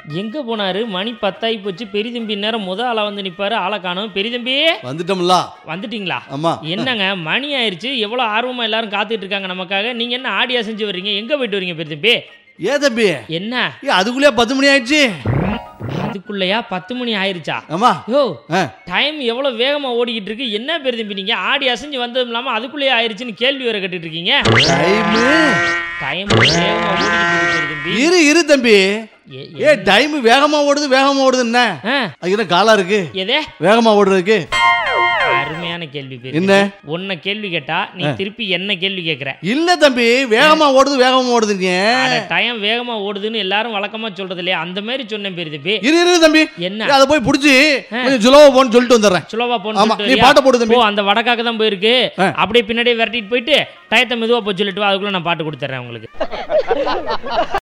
எங்க போனாரு? மணி 10 ஆகி போச்சு. பெரிய தம்பி நேரம் ஆளா வந்து நிப்பாரு. ஆளை காணோம். பெரிய தம்பி வந்துட்டோம்ல. வந்துட்டீங்களா? ஆமா. என்னங்க மணி ஆயிருச்சு. எவ்வளவு ஆர்வமா எல்லாரும் காத்துட்டு இருக்காங்க நமக்காக. நீங்க என்ன ஆடியா செஞ்சு வர்றீங்க? எங்க போயிட்டு வரீங்க பெரிய தம்பி? தம்பி என்ன அதுக்குள்ளே 10 மணி ஆயிடுச்சு. அதுக்குள்ளயா 10 மணி ஆயிருச்சா? ஆமா. யோ டைம் எவ்வளவு வேகமா ஓடிக்கிட்டு இருக்கு. என்ன பெரிய தம்பி நீங்க ஆடி அசைஞ்சு வந்ததும் இல்லாம அதுக்குள்ளேயே ஆயிருச்சுன்னு கேள்வி வேற கேட்டுட்டு இருக்கீங்க. டைம் வேகமா ஓடிக்கிட்டு இருக்கு தம்பி. இரு தம்பி. டைம் வேகமா ஓடுது என்ன? அதுக்கு காலா இருக்கு. எதே வேகமா ஓடுறதுக்கு? அருமையான கேள்வி. என்ன உன்னை கேள்வி கேட்டா நீ திருப்பி என்ன கேள்வி கேக்குற? இல்ல தம்பி, வேகமா ஓடுது டைம் வேகமா ஓடுதுன்னு எல்லாரும் வழக்கமா சொல்றது இல்லையா? அந்த மாதிரி சொன்னேன் பெரிய தம்பி. இரு தம்பி. என்ன? அத போய் புடிச்சு கொஞ்சம் சுலோவா போன்னு சொல்லிட்டு வந்துறேன். சுலோவா போன்னு நீ பாட்ட போடு தம்பி. அந்த வடக்காக தான் போயிருக்கு. அப்படியே பின்னாடியே விரட்டிட்டு போயிட்டு டயத்தை மெதுவா போய் சொல்லிட்டு அதுக்குள்ள நான் பாட்டு கொடுத்துறேன் உங்களுக்கு.